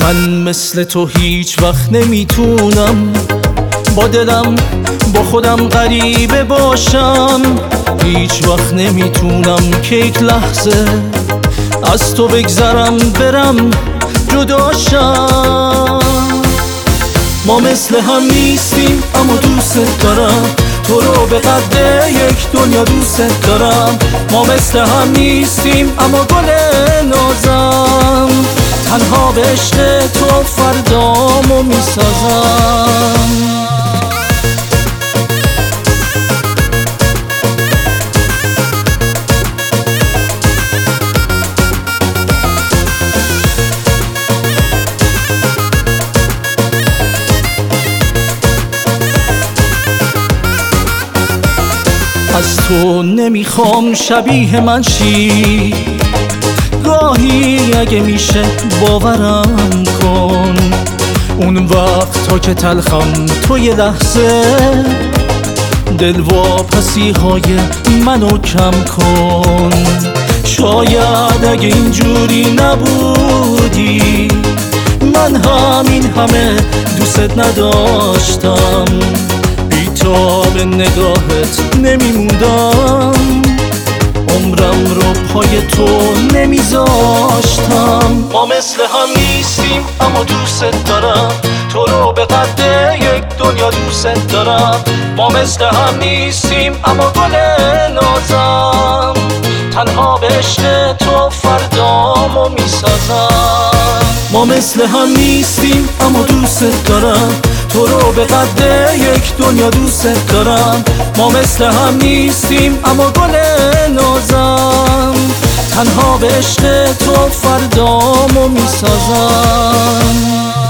من مثل تو هیچ وقت نمیتونم با دلم با خودم غریبه باشم. هیچ وقت نمیتونم که یک لحظه از تو بگذرم برم جداشم. ما مثل هم نیستیم اما دوست دارم تو رو به قد یک دنیا دوست دارم. ما مثل هم نیستیم اما گل نازم تنها به عشق تو فردامو میسازم. از تو نمیخوام شبیه من شی، گاهی اگه میشه باورم کن. اون وقت تا که تلخم تو یه لحظه دل واپسی های منو کم کن. شاید اگه اینجوری نبودی من همین همه دوست نداشتم. تا به نگاهت نمیموندم عمرم رو پای تو نمیذاشتم. ما مثل هم نیستیم اما دوست دارم تو رو به قد یک دنیا دوست دارم. ما مثل هم نیستیم اما گل نازم تنها به عشق تو فردامو میسازم. ما مثل هم نیستیم اما دوست دارم تو رو به قد یک دنیا دوست دارم. ما مثل هم نیستیم اما گل نازم تنها به عشق تو فردامو میسازم.